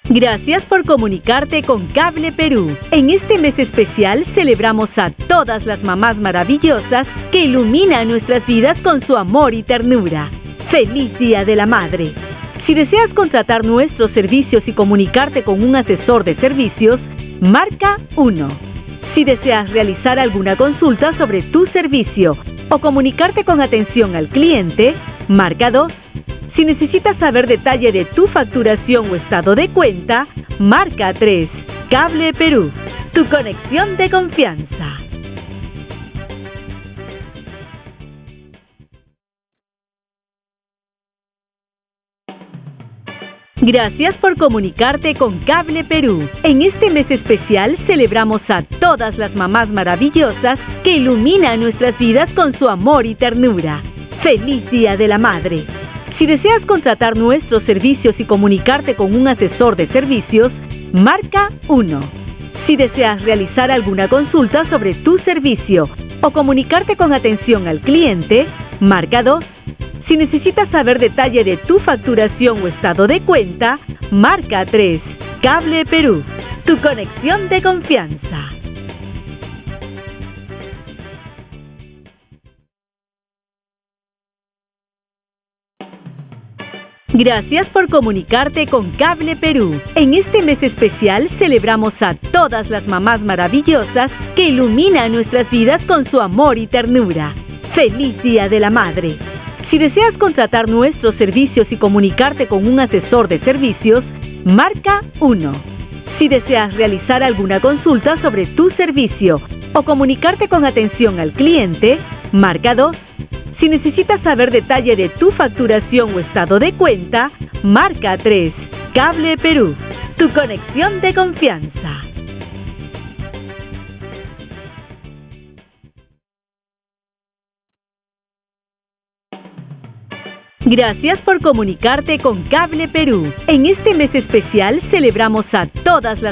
Gracias por comunicarte con Cable Perú. En este mes especial celebramos a todas las mamás maravillosas que iluminan nuestras vidas con su amor y ternura. ¡Feliz Día de la Madre! Si deseas contratar nuestros servicios y comunicarte con un asesor de servicios, marca 1. Si deseas realizar alguna consulta sobre tu servicio o comunicarte con atención al cliente, marca 2. Si necesitas saber detalle de tu facturación o estado de cuenta, marca 3. Cable Perú, tu conexión de confianza. Gracias por comunicarte con Cable Perú. En este mes especial celebramos a todas las mamás maravillosas que iluminan nuestras vidas con su amor y ternura. ¡Feliz Día de la Madre! Si deseas contratar nuestros servicios y comunicarte con un asesor de servicios, marca 1. Si deseas realizar alguna consulta sobre tu servicio o comunicarte con atención al cliente, marca 2. Si necesitas saber detalle de tu facturación o estado de cuenta, marca 3. Cable Perú, tu conexión de confianza. Gracias por comunicarte con Cable Perú. En este mes especial celebramos a todas las mamás maravillosas que iluminan nuestras vidas con su amor y ternura. ¡Feliz Día de la Madre! Si deseas contratar nuestros servicios y comunicarte con un asesor de servicios, marca 1. Si deseas realizar alguna consulta sobre tu servicio o comunicarte con atención al cliente, marca 2. Si necesitas saber detalle de tu facturación o estado de cuenta, marca 3. Cable Perú, tu conexión de confianza. Gracias por comunicarte con Cable Perú. En este mes especial celebramos a todas las